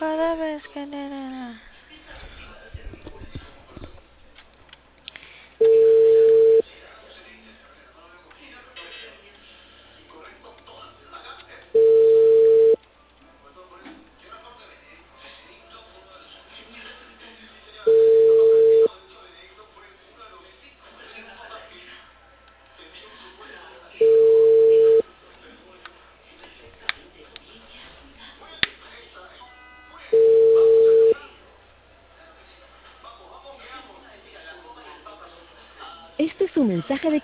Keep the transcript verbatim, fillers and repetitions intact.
cada vez que... Este es un mensaje de